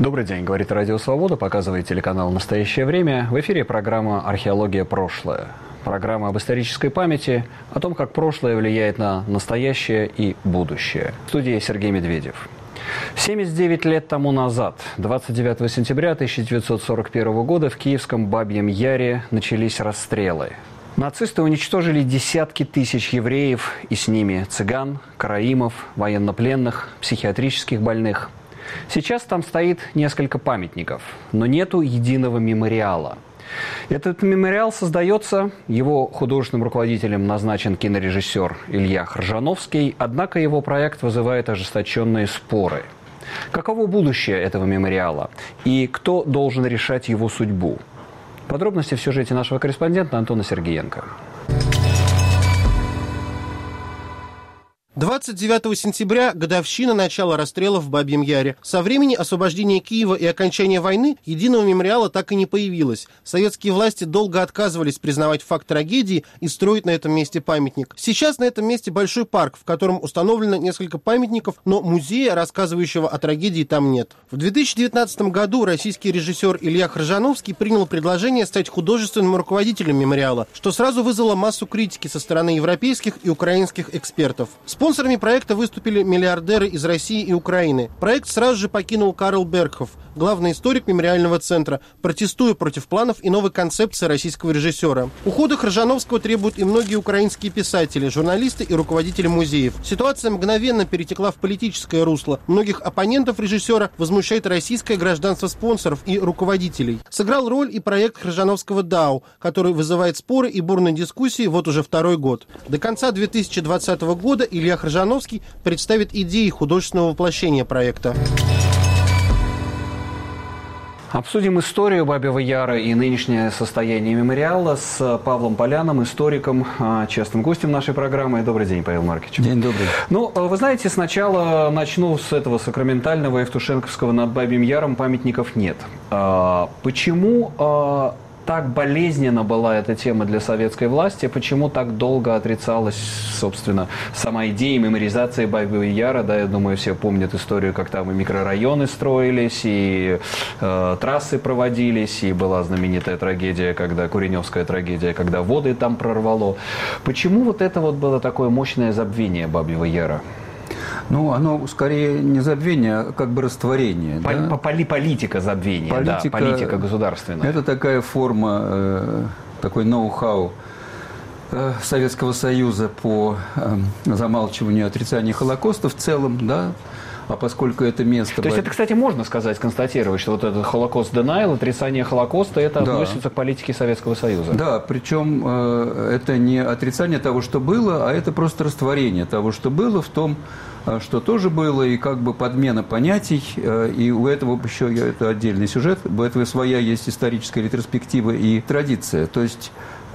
Добрый день, говорит Радио Свобода, показывает телеканал «Настоящее время». В эфире программа «Археология. Прошлое». Программа об исторической памяти, о том, как прошлое влияет на настоящее и будущее. В студии Сергей Медведев. 79 лет тому назад, 29 сентября 1941 года, в киевском Бабьем Яре начались расстрелы. Нацисты уничтожили десятки тысяч евреев, и с ними цыган, караимов, военнопленных, психиатрических больных. Сейчас там стоит несколько памятников, но нету единого мемориала. Этот мемориал создается, его художественным руководителем назначен кинорежиссер Илья Хржановский, однако его проект вызывает ожесточенные споры. Каково будущее этого мемориала и кто должен решать его судьбу? Подробности в сюжете нашего корреспондента Антона Сергеенко. 29 сентября – годовщина начала расстрелов в Бабьем Яре. Со времени освобождения Киева и окончания войны единого мемориала так и не появилось. Советские власти долго отказывались признавать факт трагедии и строить на этом месте памятник. Сейчас на этом месте большой парк, в котором установлено несколько памятников, но музея, рассказывающего о трагедии, там нет. В 2019 году российский режиссер Илья Хржановский принял предложение стать художественным руководителем мемориала, что сразу вызвало массу критики со стороны европейских и украинских экспертов. Спонсорами проекта выступили миллиардеры из России и Украины. Проект сразу же покинул Карл Бергхоф, главный историк мемориального центра, протестуя против планов и новой концепции российского режиссера. Ухода Хржановского требуют и многие украинские писатели, журналисты и руководители музеев. Ситуация мгновенно перетекла в политическое русло. Многих оппонентов режиссера возмущает российское гражданство спонсоров и руководителей. Сыграл роль и проект Хржановского «Дау», который вызывает споры и бурные дискуссии вот уже второй год. До конца 2020 года Илья Хржановский представит идеи художественного воплощения проекта. Обсудим историю Бабьего Яра и нынешнее состояние мемориала с Павлом Поляном, историком, частым гостем нашей программы. Добрый день, Павел Маркович. День добрый. Ну, вы знаете, сначала начну с этого сакраментального Евтушенковского. Над Бабьим Яром памятников нет. Почему так болезненно была эта тема для советской власти, почему так долго отрицалась, собственно, сама идея мемориализации Бабьего Яра? Да, я думаю, все помнят историю, как там и микрорайоны строились, и трассы проводились, и была знаменитая трагедия, Куреневская трагедия, когда воды там прорвало. Почему вот это вот было такое мощное забвение Бабьего Яра? Ну, оно скорее не забвение, а как бы растворение. Политика забвения, политика государственная. Это такая форма, такой ноу-хау Советского Союза по замалчиванию отрицания Холокоста в целом, да. А поскольку это место... То есть это, кстати, можно сказать, констатировать, что вот этот Holocaust denial, отрицание Холокоста, это относится к политике Советского Союза. Да, причем это не отрицание того, что было, а это просто растворение того, что было в том, что тоже было, и как бы подмена понятий, и у этого еще, это отдельный сюжет, у этого своя есть историческая ретроспектива и традиция. То есть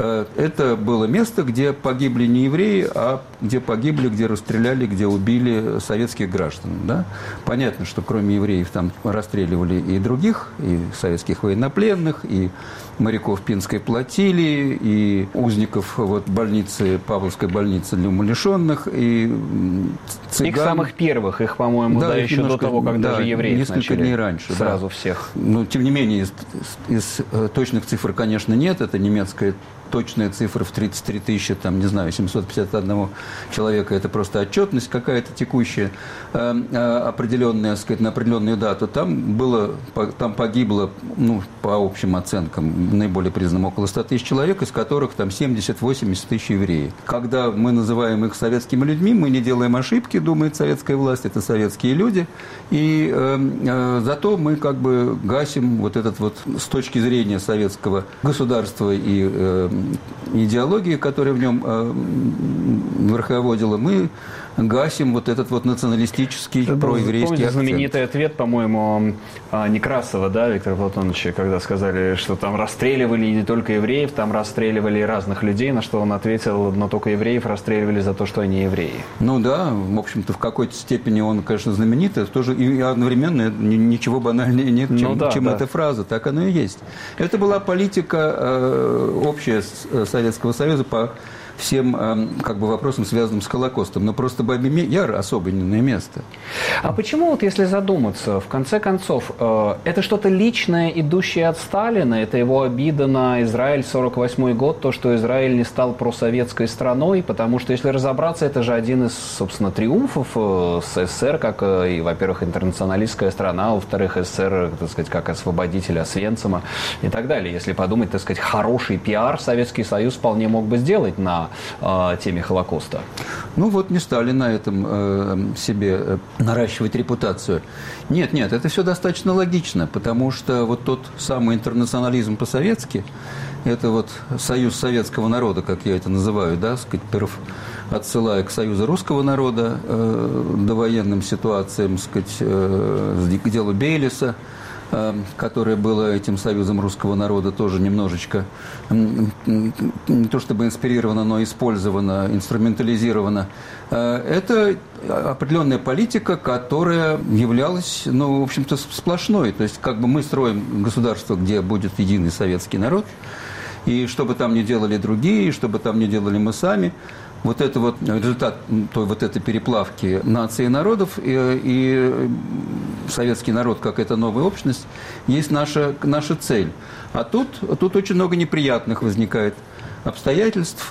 это было место, где погибли не евреи, а где погибли, где расстреляли, где убили советских граждан. Да? Понятно, что кроме евреев там расстреливали и других, и советских военнопленных, и моряков Пинской флотилии, и узников больницы, Павловской больницы для умалишенных, и цыган. Их самых первых, их, по-моему, да, еще немножко, до того, как даже евреев несколько начали дней раньше. Сразу всех. Но, тем не менее, из точных цифр, конечно, нет. Это немецкая точная цифра в 33 тысячи, там, не знаю, 751 человека. Это просто отчетность какая-то текущая, определенная, так сказать, на определенную дату. Там погибло, ну, по общим оценкам, наиболее признанным, около 100 тысяч человек, из которых там 70-80 тысяч евреев. Когда мы называем их советскими людьми, мы не делаем ошибки, думает советская власть, это советские люди. И зато мы как бы гасим вот этот вот, с точки зрения советского государства и идеологии, которая в нем верховодила, мы гасим вот этот вот националистический, проеврейский акцент. Знаменитый ответ, по-моему, Некрасова, да, Виктора Платоновича, когда сказали, что там расстреливали не только евреев, там расстреливали и разных людей, на что он ответил, но только евреев расстреливали за то, что они евреи. Ну да, в общем-то, в какой-то степени он, конечно, знаменитый, тоже и одновременно ничего банальнее нет, чем эта фраза, так оно и есть. Это была политика общая Советского Союза по всем как бы вопросам, связанным с Холокостом. Но просто Бабий Яр особенное место. А почему, вот если задуматься, в конце концов, это что-то личное, идущее от Сталина? Это его обида на Израиль 1948 год, то, что Израиль не стал просоветской страной? Потому что, если разобраться, это же один из, собственно, триумфов СССР, как, и, во-первых, интернационалистская страна, во-вторых, СССР, так сказать, как освободитель Освенцима и так далее. Если подумать, так сказать, хороший пиар Советский Союз вполне мог бы сделать на теме Холокоста. Ну вот не стали на этом себе наращивать репутацию. Нет, это все достаточно логично, потому что вот тот самый интернационализм по-советски, это вот союз советского народа, как я это называю, да, сказать, отсылая к союзу русского народа, довоенным ситуациям, сказать, к делу Бейлиса, которое было этим союзом русского народа тоже немножечко не то чтобы инспирировано, но использовано, инструментализировано. Это определенная политика, которая являлась, ну, в общем-то, сплошной. То есть, как бы мы строим государство, где будет единый советский народ, и что бы там ни делали другие, и что бы там ни делали мы сами, вот это вот результат той вот этой переплавки наций и народов, и советский народ, как эта новая общность, есть наша цель. А тут очень много неприятных возникает обстоятельств,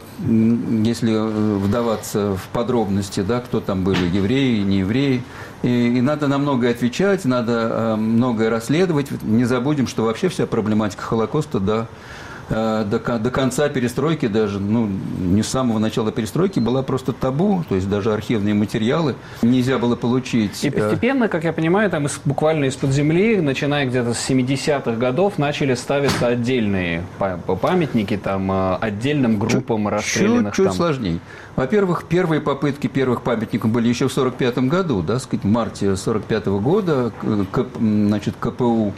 если вдаваться в подробности, да, кто там были, евреи, не евреи. И надо на многое отвечать, надо многое расследовать. Не забудем, что вообще вся проблематика Холокоста до конца перестройки, даже не с самого начала перестройки, была просто табу, то есть даже архивные материалы нельзя было получить. И постепенно, как я понимаю, там буквально из-под земли, начиная где-то с 70-х годов, начали ставиться отдельные памятники там, отдельным группам расстрелянных. Чуть сложнее. Во-первых, первые попытки первых памятников были еще в 1945 году, да, сказать, в марте 1945 года, КПУ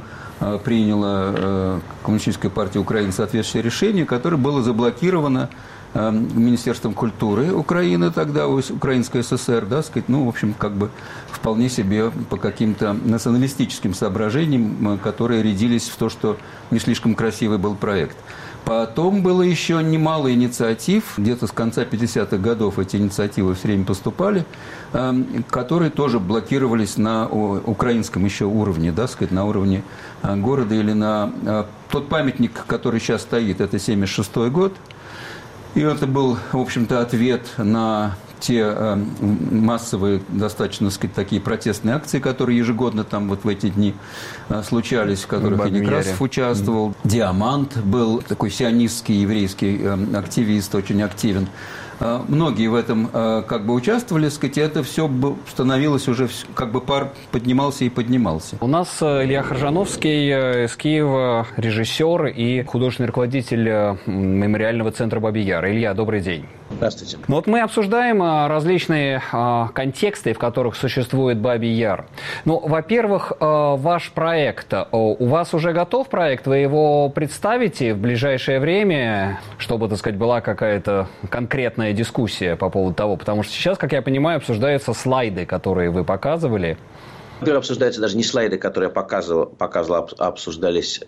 приняла Коммунистическая партия Украины соответствующее решение, которое было заблокировано Министерством культуры Украины тогда, Украинской ССР, да, сказать, в общем, как бы вполне себе по каким-то националистическим соображениям, которые рядились в то, что не слишком красивый был проект. Потом было еще немало инициатив, где-то с конца 50-х годов эти инициативы все время поступали, которые тоже блокировались на украинском еще уровне, да, сказать, на уровне города или на тот памятник, который сейчас стоит, это 1976 год. И это был, в общем-то, ответ на те массовые, достаточно, так сказать, такие протестные акции, которые ежегодно там вот в эти дни случались, в которых и Некрасов участвовал. Диамант был такой сионистский еврейский активист, очень активен. Многие в этом как бы участвовали, так сказать, и это все становилось уже, как бы пар поднимался и поднимался. У нас Илья Хоржановский из Киева, режиссер и художественный руководитель мемориального центра Бабий Яр. Илья, добрый день. Здравствуйте. Вот мы обсуждаем различные контексты, в которых существует Бабий Яр. Во-первых, ваш проект. У вас уже готов проект? Вы его представите в ближайшее время, чтобы, так сказать, была какая-то конкретная дискуссия по поводу того? Потому что сейчас, как я понимаю, обсуждаются слайды, которые вы показывали. Во-первых, обсуждаются даже не слайды, которые я показывал, обсуждалась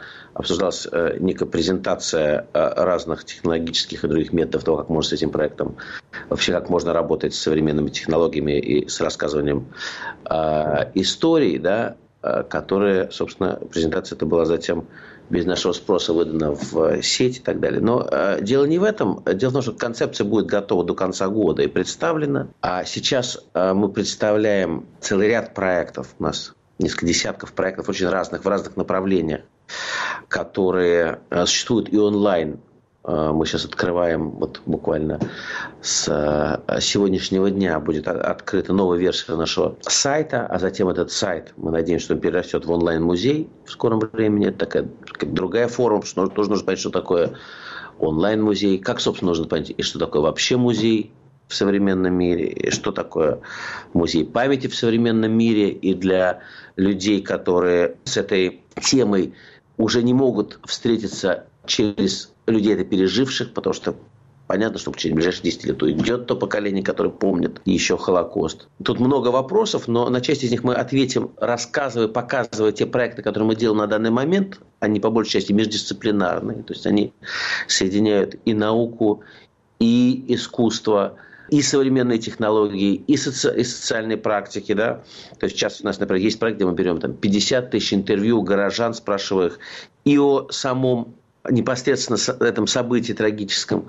некая презентация разных технологических и других методов того, как можно с этим проектом, вообще как можно работать с современными технологиями и с рассказыванием историй, да, которые, собственно, презентация эта была затем без нашего спроса выдана в сеть и так далее. Но дело не в этом. Дело в том, что концепция будет готова до конца года и представлена. А сейчас мы представляем целый ряд проектов. У нас несколько десятков проектов очень разных, в разных направлениях, которые существуют и онлайн. Мы сейчас открываем, вот буквально с сегодняшнего дня будет открыта новая версия нашего сайта, а затем этот сайт, мы надеемся, что он перерастет в онлайн-музей в скором времени. Это такая другая форма, потому что тоже нужно понять, что такое онлайн-музей, как, собственно, нужно понять, и что такое вообще музей в современном мире, и что такое музей памяти в современном мире, и для людей, которые с этой темой уже не могут встретиться через людей, это переживших, потому что понятно, что через ближайшие 10 лет уйдет то поколение, которое помнит еще Холокост. Тут много вопросов, но на часть из них мы ответим, рассказывая, показывая те проекты, которые мы делаем на данный момент. Они по большей части междисциплинарные, то есть они соединяют и науку, и искусство, и современные технологии, и социальные практики. Да? То есть сейчас у нас, например, есть проект, где мы берем 50 тысяч интервью горожан, спрашивая их и о самом непосредственно этом событии трагическом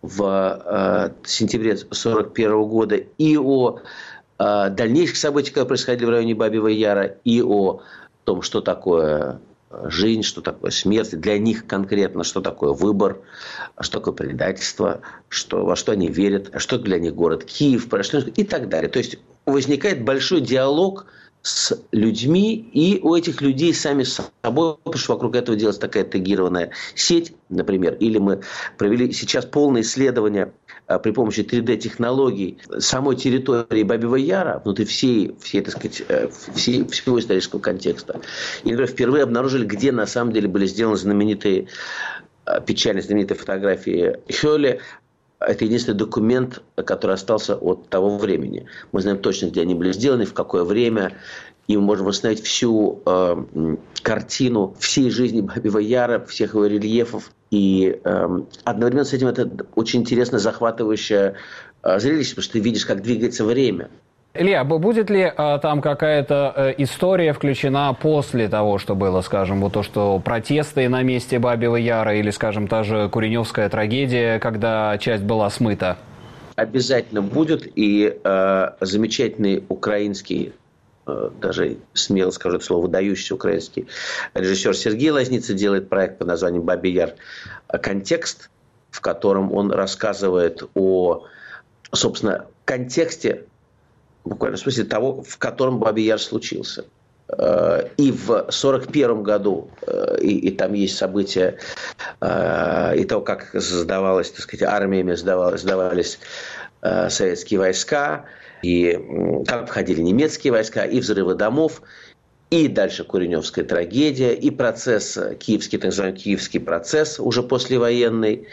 в сентябре 1941 года, и о дальнейших событиях, которые происходили в районе Бабьего Яра, и о том, что такое жизнь, что такое смерть, для них конкретно, что такое выбор, что такое предательство, во что они верят, что для них город Киев, и так далее. То есть возникает большой диалог с людьми, и у этих людей сами с собой, потому что вокруг этого делается такая тегированная сеть, например, или мы провели сейчас полное исследование при помощи 3D-технологий самой территории Бабьего Яра, внутри всего исторического контекста. И, например, впервые обнаружили, где на самом деле были сделаны печально знаменитые фотографии Хёле. Это единственный документ, который остался от того времени. Мы знаем точно, где они были сделаны, в какое время. И мы можем восстановить всю картину всей жизни Бабьего Яра, всех его рельефов. И одновременно с этим это очень интересно, захватывающее зрелище, потому что ты видишь, как двигается время. Илья, будет ли там какая-то история включена после того, что было, скажем, вот то, что протесты на месте Бабьего Яра или, скажем, та же Куреневская трагедия, когда часть была смыта? Обязательно будет. И замечательный украинский, даже смело скажу это слово, выдающийся украинский режиссер Сергей Лазница делает проект под названием «Бабий Яр. Контекст», в котором он рассказывает о, собственно, контексте, буквально в смысле того, в котором Бабий Яр случился. И в 1941 году, и там есть события, и то, как сдавалось, так сказать, армиями сдавались советские войска, и как входили немецкие войска, и взрывы домов, и дальше Куреневская трагедия, и процесс киевский, так называемый киевский процесс, уже послевоенный.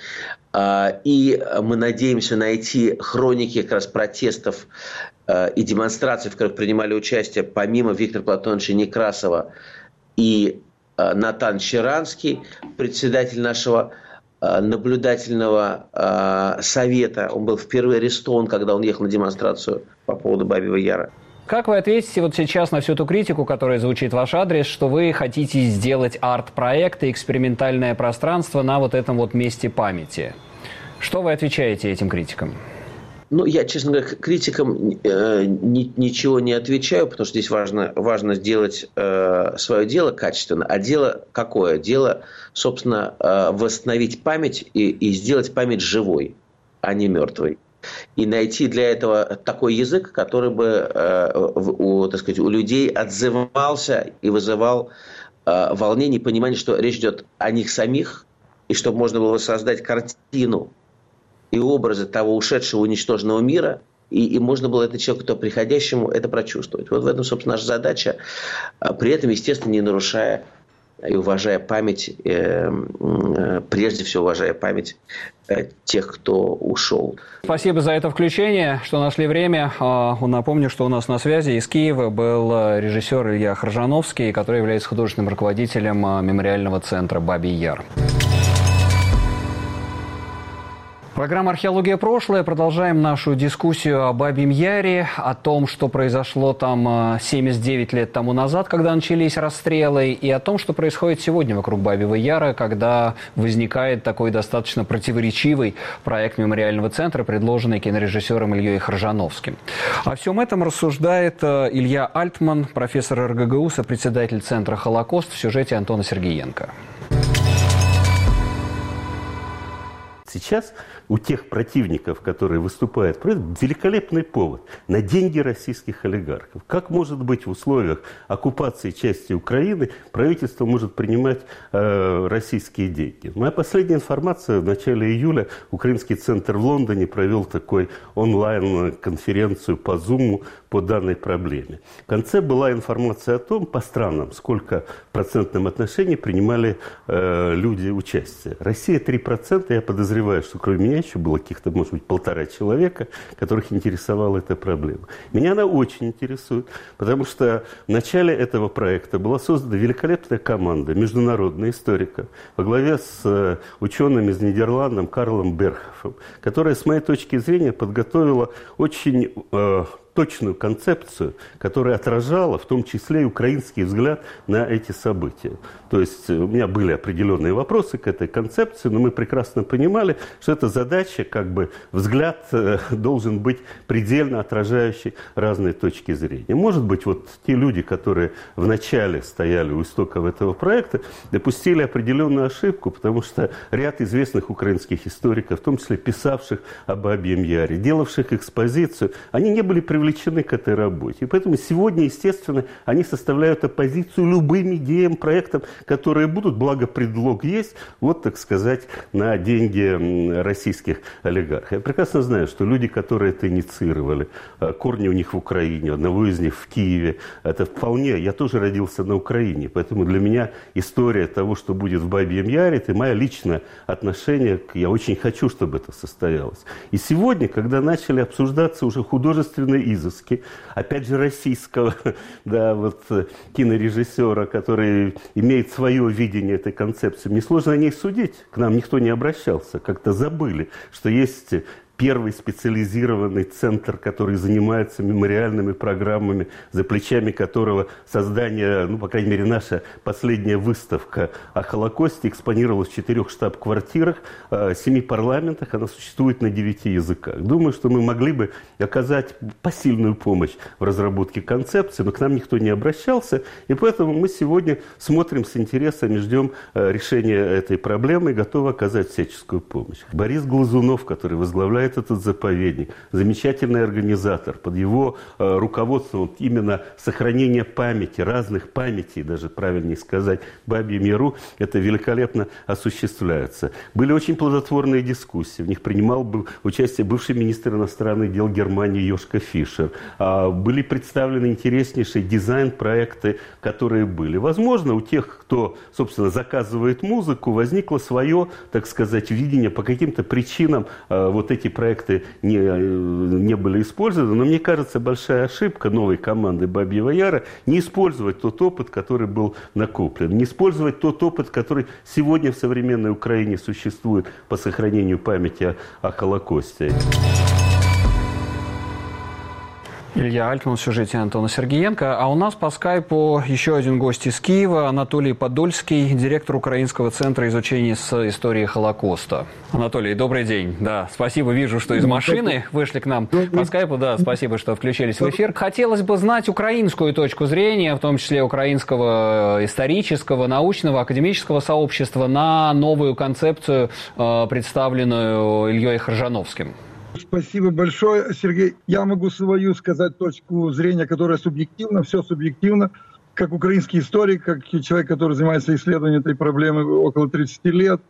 И мы надеемся найти хроники как раз протестов и демонстраций, в которых принимали участие помимо Виктора Платоновича Некрасова и Натан Щеранский, председатель нашего наблюдательного совета. Он был впервые арестован, когда он ехал на демонстрацию по поводу Бабьего Яра. Как вы ответите вот сейчас на всю ту критику, которая звучит в ваш адрес, что вы хотите сделать арт-проект и экспериментальное пространство на вот этом вот месте памяти? Что вы отвечаете этим критикам? Ну, я, честно говоря, критикам ничего не отвечаю, потому что здесь важно сделать свое дело качественно. А дело какое? Дело, собственно, восстановить память и сделать память живой, а не мертвой. И найти для этого такой язык, который бы у людей отзывался и вызывал волнение и понимание, что речь идет о них самих, и чтобы можно было создать картину и образы того ушедшего, уничтоженного мира, и можно было это человеку, приходящему, это прочувствовать. Вот в этом, собственно, наша задача, при этом, естественно, не нарушая и уважая память, прежде всего уважая память тех, кто ушел. Спасибо за это включение, что нашли время. Напомню, что у нас на связи из Киева был режиссер Илья Хржановский, который является художественным руководителем мемориального центра «Бабий Яр». Программа «Археология. Прошлое». Продолжаем нашу дискуссию о Бабьем Яре, о том, что произошло там 79 лет тому назад, когда начались расстрелы, и о том, что происходит сегодня вокруг Бабьего Яра, когда возникает такой достаточно противоречивый проект мемориального центра, предложенный кинорежиссером Ильей Хржановским. О всем этом рассуждает Илья Альтман, профессор РГГУ, сопредседатель Центра «Холокост» в сюжете Антона Сергеенко. Сейчас у тех противников, которые выступают, великолепный повод на деньги российских олигархов. Как может быть в условиях оккупации части Украины правительство может принимать российские деньги? Моя последняя информация: в начале июля Украинский центр в Лондоне провел такой онлайн-конференцию по Zoom по данной проблеме. В конце была информация о том, по странам, сколько в процентном отношении принимали люди участие. Россия 3%, я подозреваю, подозреваю, что кроме меня еще было каких-то, может быть, 1,5 человека, которых интересовала эта проблема. Меня она очень интересует, потому что в начале этого проекта была создана великолепная команда международных историков во главе с ученым из Нидерландов Карлом Берхофом, которая, с моей точки зрения, подготовила очень точную концепцию, которая отражала в том числе и украинский взгляд на эти события. То есть у меня были определенные вопросы к этой концепции, но мы прекрасно понимали, что эта задача, как бы взгляд должен быть предельно отражающий разные точки зрения. Может быть, вот те люди, которые вначале стояли у истоков этого проекта, допустили определенную ошибку, потому что ряд известных украинских историков, в том числе писавших об Бабьем Яре, делавших экспозицию, они не были привлечены к этой работе. И поэтому сегодня, естественно, они составляют оппозицию любым идеям, проектам, которые будут, благо предлог есть, вот, так сказать, на деньги российских олигархов. Я прекрасно знаю, что люди, которые это инициировали, корни у них в Украине, одного из них в Киеве, это вполне, я тоже родился на Украине, поэтому для меня история того, что будет в Бабьем Яре, это мое личное отношение, я очень хочу, чтобы это состоялось. И сегодня, когда начали обсуждаться уже художественные изыски, опять же российского, да, вот кинорежиссера, который имеет свое видение этой концепции, мне сложно о ней судить, к нам никто не обращался, как-то забыли, что есть первый специализированный центр, который занимается мемориальными программами, за плечами которого создание, ну, по крайней мере, наша последняя выставка о Холокосте экспонировалась в 4 штаб-квартирах, 7 парламентах, она существует на 9 языках. Думаю, что мы могли бы оказать посильную помощь в разработке концепции, но к нам никто не обращался, и поэтому мы сегодня смотрим с интересом и ждем решения этой проблемы и готовы оказать всяческую помощь. Борис Глазунов, который возглавляет этот заповедник, замечательный организатор, под его руководством вот именно сохранение памяти, разных памятей, даже правильнее сказать, Бабьем Яру, это великолепно осуществляется. Были очень плодотворные дискуссии, в них принимал участие бывший министр иностранных дел Германии Йошка Фишер. Были представлены интереснейшие дизайн-проекты, которые были. Возможно, у тех, кто, собственно, заказывает музыку, возникло свое, так сказать, видение, по каким-то причинам вот эти проекты не были использованы, но мне кажется, большая ошибка новой команды Бабьего Яра не использовать тот опыт, который был накоплен, не использовать тот опыт, который сегодня в современной Украине существует по сохранению памяти о Холокосте. Илья Альтман в сюжете Антона Сергеенко. А у нас по скайпу еще один гость из Киева, Анатолий Подольский, директор Украинского центра изучения истории Холокоста. Анатолий, добрый день. Да, спасибо, вижу, что из машины вышли к нам по скайпу. Да, спасибо, что включились в эфир. Хотелось бы знать украинскую точку зрения, в том числе украинского исторического, научного, академического сообщества на новую концепцию, представленную Ильей Хоржановским. Спасибо большое, Сергей. Я могу свою сказать точку зрения, которая субъективна, все субъективно. Как украинский историк, как человек, который занимается исследованием этой проблемы около 30 лет.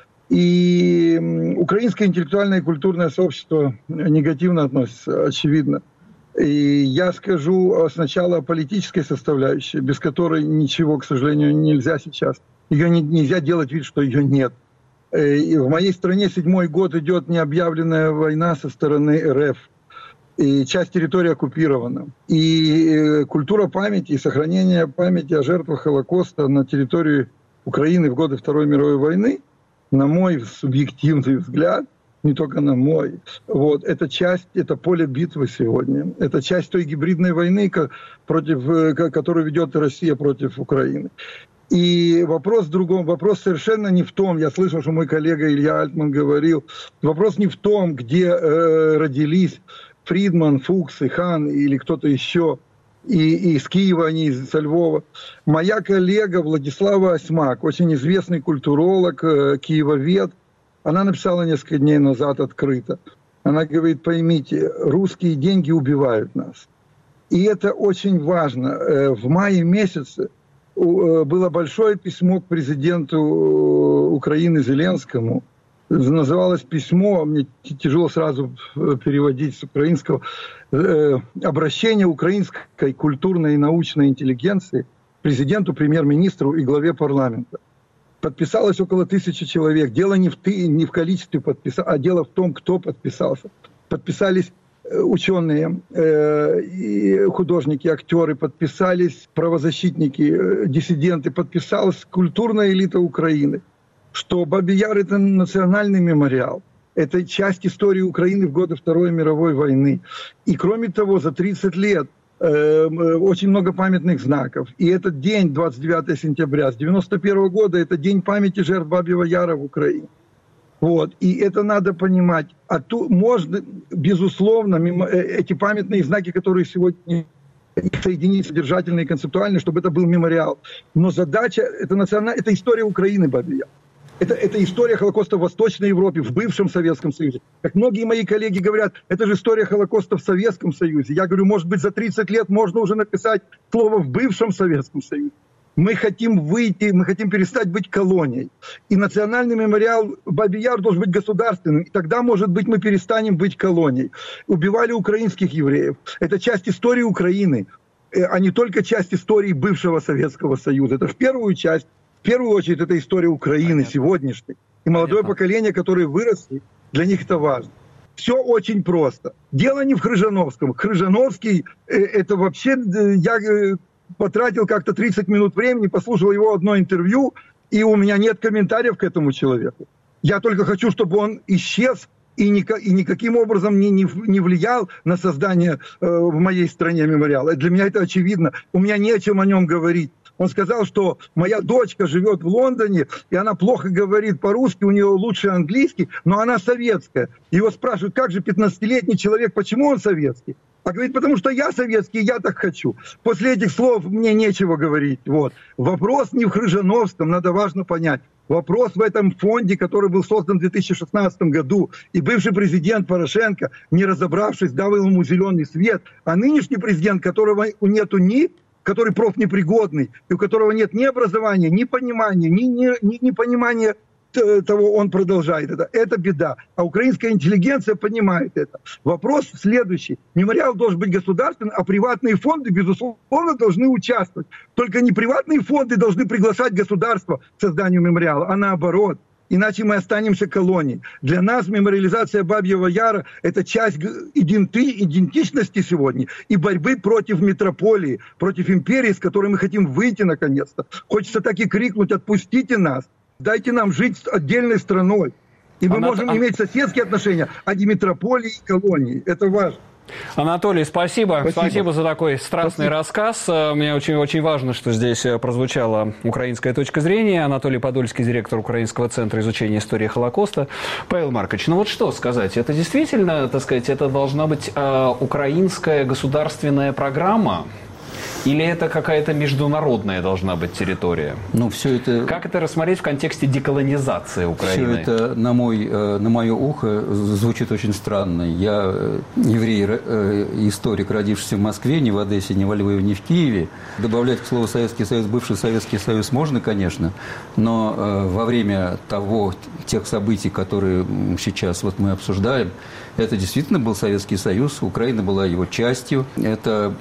И украинское интеллектуальное и культурное сообщество негативно относится, очевидно. И я скажу сначала о политической составляющей, без которой ничего, к сожалению, нельзя сейчас. Ее нельзя делать вид, что ее нет. И в моей стране 7-й год идет необъявленная война со стороны РФ. И часть территории оккупирована. И культура памяти и сохранение памяти о жертвах Холокоста на территории Украины в годы Второй мировой войны, на мой субъективный взгляд, не только на мой, вот, это часть, это поле битвы сегодня. Это часть той гибридной войны, которую ведет Россия против Украины. И вопрос в другом, вопрос совершенно не в том, я слышал, что мой коллега Илья Альтман говорил, вопрос не в том, где родились Фридман, Фукс и Хан или кто-то еще, и из Киева, они со Львова. Моя коллега Владислава Осьмак, очень известный культуролог, киевовед, она написала несколько дней назад открыто. Она говорит, поймите, русские деньги убивают нас. И это очень важно. В мае месяце было большое письмо к президенту Украины Зеленскому. Называлось письмо, мне тяжело сразу переводить с украинского, обращение украинской культурной и научной интеллигенции президенту, премьер-министру и главе парламента. Подписалось около 1000 человек. Дело не в количестве подписалось, а дело в том, кто подписался. Подписались ученые, художники, актеры, подписались правозащитники, диссиденты, подписалась культурная элита Украины, что Бабий Яр – это национальный мемориал. Это часть истории Украины в годы Второй мировой войны. И кроме того, за 30 лет очень много памятных знаков. И этот день, 29 сентября, с 91 года, это день памяти жертв Бабьего Яра в Украине. Вот. И это надо понимать. А тут можно, безусловно, эти памятные знаки, которые сегодня соединить содержательно и концептуально, чтобы это был мемориал. Но задача, это история Украины, Бабий Яр. Это история Холокоста в Восточной Европе, в бывшем Советском Союзе. Как многие мои коллеги говорят, это же история Холокоста в Советском Союзе. Я говорю, может быть, за 30 лет можно уже написать слово «в бывшем Советском Союзе». Мы хотим выйти, мы хотим перестать быть колонией. И национальный мемориал Бабий Яр должен быть государственным. И тогда, может быть, мы перестанем быть колонией. Убивали украинских евреев. Это часть истории Украины, а не только часть истории бывшего Советского Союза. Это в первую очередь, это история Украины сегодняшней. И молодое поколение, которое выросли, для них это важно. Все очень просто. Дело не в Крыжановском. Крыжановский, это вообще, я потратил как-то 30 минут времени, послушал его одно интервью, и у меня нет комментариев к этому человеку. Я только хочу, чтобы он исчез и никаким образом не влиял на создание в моей стране мемориала. Для меня это очевидно. У меня не о чем о нем говорить. Он сказал, что моя дочка живет в Лондоне, и она плохо говорит по-русски, у нее лучше английский, но она советская. Его спрашивают, как же 15-летний человек, почему он советский? А говорит, потому что я советский, я так хочу. После этих слов мне нечего говорить. Вот. Вопрос не в Крыжановском, надо важно понять. Вопрос в этом фонде, который был создан в 2016 году. И бывший президент Порошенко, не разобравшись, дал ему зеленый свет. А нынешний президент, которого нету который профнепригодный, и у которого нет ни образования, ни понимания, ни понимания того, он продолжает это. Это беда. А украинская интеллигенция понимает это. Вопрос следующий. Мемориал должен быть государственным, а приватные фонды, безусловно, должны участвовать. Только не приватные фонды должны приглашать государство к созданию мемориала, а наоборот. Иначе мы останемся колонией. Для нас мемориализация Бабьего Яра – это часть идентичности сегодня и борьбы против метрополии, против империи, с которой мы хотим выйти наконец-то. Хочется так и крикнуть: отпустите нас, дайте нам жить отдельной страной. И мы можем иметь соседские отношения, а не метрополии и колонии. Это важно. Анатолий, спасибо. Спасибо за такой страстный рассказ. Мне очень важно, что здесь прозвучала украинская точка зрения. Анатолий Подольский, директор Украинского центра изучения истории Холокоста. Павел Маркович, ну вот что сказать? Это действительно, так сказать, это должна быть украинская государственная программа? Или это какая-то международная должна быть территория? Ну, все это... Как это рассмотреть в контексте деколонизации Украины? Все это на мое ухо звучит очень странно. Я еврей, историк, родившийся в Москве, не в Одессе, не во Львове, не в Киеве. Добавлять к слову Советский Союз, бывший Советский Союз можно, конечно, но во время тех событий, которые сейчас вот мы обсуждаем, это действительно был Советский Союз, Украина была его частью. Это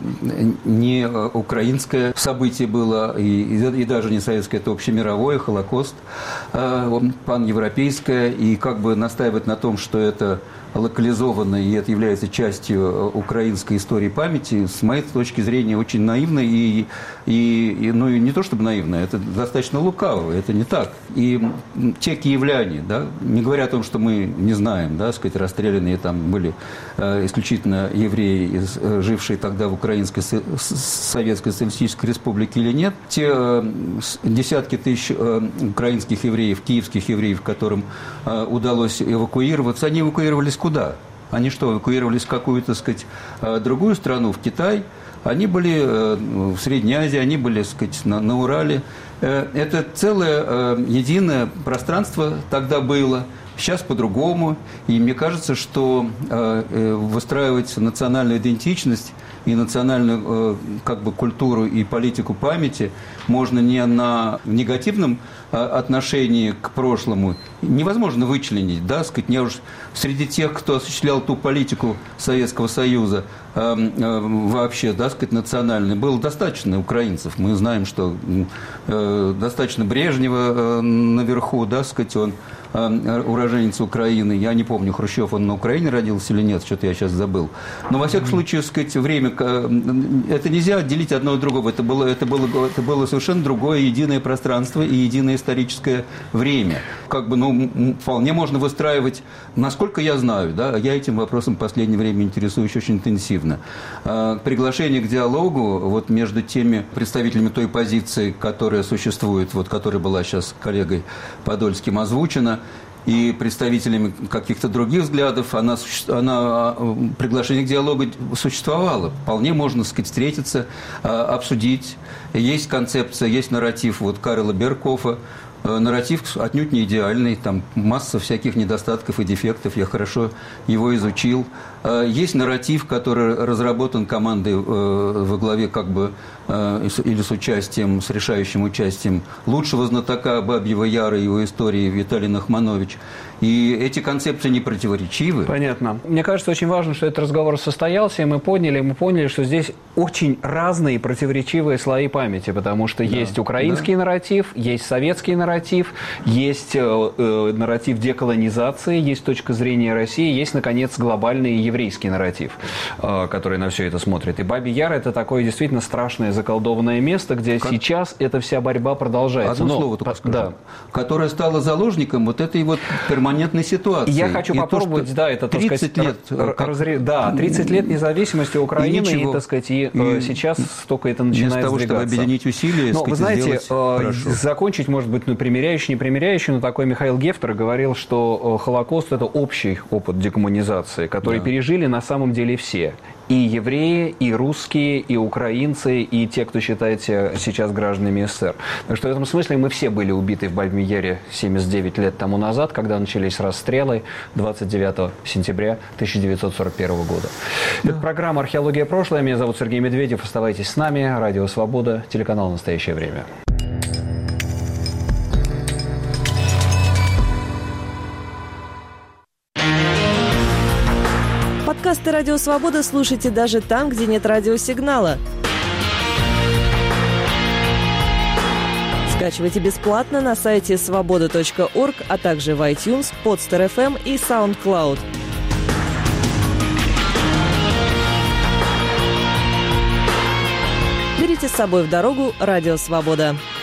не украинское событие было, и даже не советское, это общемировое, Холокост, паневропейское. И как бы настаивать на том, что это локализовано и это является частью украинской истории памяти, с моей точки зрения, очень наивно и не то чтобы наивно, это достаточно лукаво, это не так. И те киевляне, да, не говоря о том, что мы не знаем, да, сказать, расстрелянные там были исключительно евреи, жившие тогда в Украинской Советской Социалистической Республике или нет, те десятки тысяч украинских евреев, киевских евреев, которым удалось эвакуироваться, они эвакуировались куда? Они что, эвакуировались в какую-то, так сказать, другую страну, в Китай? Они были в Средней Азии, они были, так сказать, на Урале. Это целое единое пространство тогда было. Сейчас по-другому. И мне кажется, что выстраивать национальную идентичность и национальную как бы культуру и политику памяти можно не на негативном отношении к прошлому невозможно вычленить, да, сказать, не уж среди тех, кто осуществлял ту политику Советского Союза вообще, да, сказать, национальной, было достаточно украинцев. Мы знаем, что достаточно Брежнева наверху, да, сказать, он уроженец Украины. Я не помню, Хрущев, он на Украине родился или нет, что-то я сейчас забыл. Но, во всяком случае, сказать, время, это нельзя отделить одно от другого. Это было совершенно другое единое пространство и единое историческое время. Как бы, вполне можно выстраивать, насколько я знаю, да, я этим вопросом в последнее время интересуюсь очень интенсивно. Приглашение к диалогу вот между теми представителями той позиции, которая существует, вот, которая была сейчас коллегой Подольским озвучена, и представителями каких-то других взглядов, приглашение к диалогу существовало. Вполне можно, так сказать, встретиться, обсудить. Есть концепция, есть нарратив вот Карла Беркофа. Нарратив отнюдь не идеальный, там масса всяких недостатков и дефектов, я хорошо его изучил. Есть нарратив, который разработан командой во главе как бы или с участием, с решающим участием лучшего знатока Бабьего Яра и его истории Виталий Нахманович. И эти концепции не противоречивы. Понятно. Мне кажется, очень важно, что этот разговор состоялся, и мы поняли, что здесь очень разные противоречивые слои памяти, потому что есть украинский нарратив, есть советский нарратив, есть нарратив деколонизации, есть точка зрения России, есть, наконец, глобальный еврейский нарратив, который на все это смотрит. И Бабий Яр – это такое действительно страшное заколдованное место, где сейчас эта вся борьба продолжается. Одно слово только скажу. Да. Которое стало заложником вот этой вот перманентной ситуации. Я хочу попробовать, то, да, это, так 30 сказать, лет, да, 30 лет независимости Украины, и, так сказать, и сейчас только это начинает вместо того, сдвигаться. Чтобы объединить усилия, но, вы знаете, закончить, может быть, примеряющий, не примеряющий, но такой Михаил Гефтер говорил, что Холокост – это общий опыт декоммунизации, который пережили на самом деле все. И евреи, и русские, и украинцы, и те, кто считает себя сейчас гражданами СССР. Так что в этом смысле мы все были убиты в Бабьем Яре 79 лет тому назад, когда начались расстрелы 29 сентября 1941 года. Да. Это программа «Археология. Прошлое». Меня зовут Сергей Медведев. Оставайтесь с нами. Радио «Свобода», телеканал «Настоящее время». Подкасты «Радио Свобода» слушайте даже там, где нет радиосигнала. Скачивайте бесплатно на сайте svoboda.org, а также в iTunes, Podster.fm и SoundCloud. Берите с собой в дорогу «Радио Свобода».